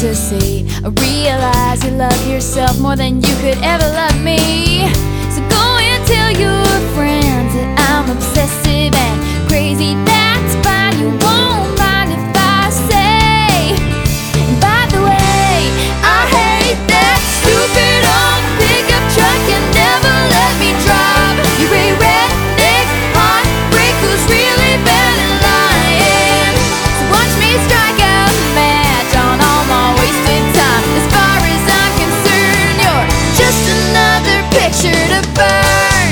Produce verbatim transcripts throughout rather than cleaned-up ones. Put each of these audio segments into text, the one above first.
to see. I realize you love yourself more than you could ever love me. So go and tell your friends that I'm obsessive and crazy. That's fine, you won't mind if I say. And by the way, I hate that stupid old pickup truck and never let me drive. You're a redneck heartbreak who's really bad at lying. So watch me strike a match on all my wasted time. As far as I'm concerned, you're just another picture to burn.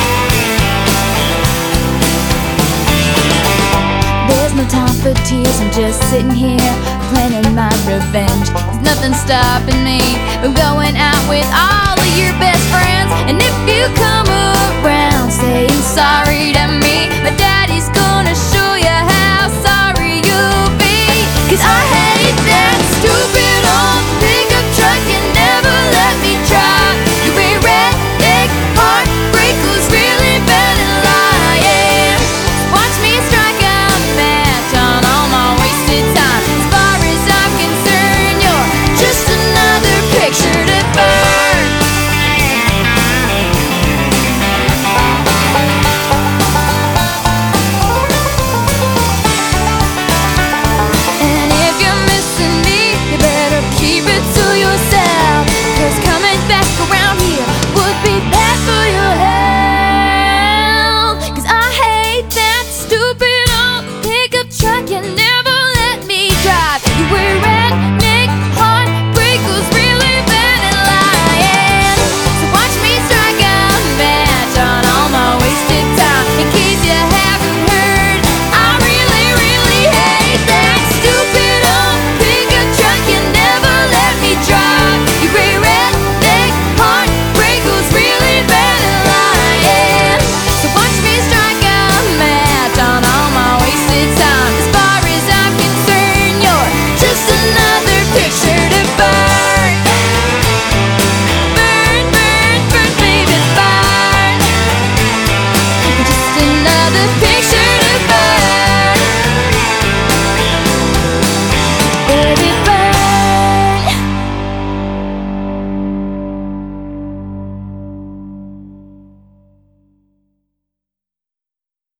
There's no time for tears, I'm just sitting here planning my revenge. There's nothing stopping me from going out with all of your best friends. And if you come around saying sorry to me,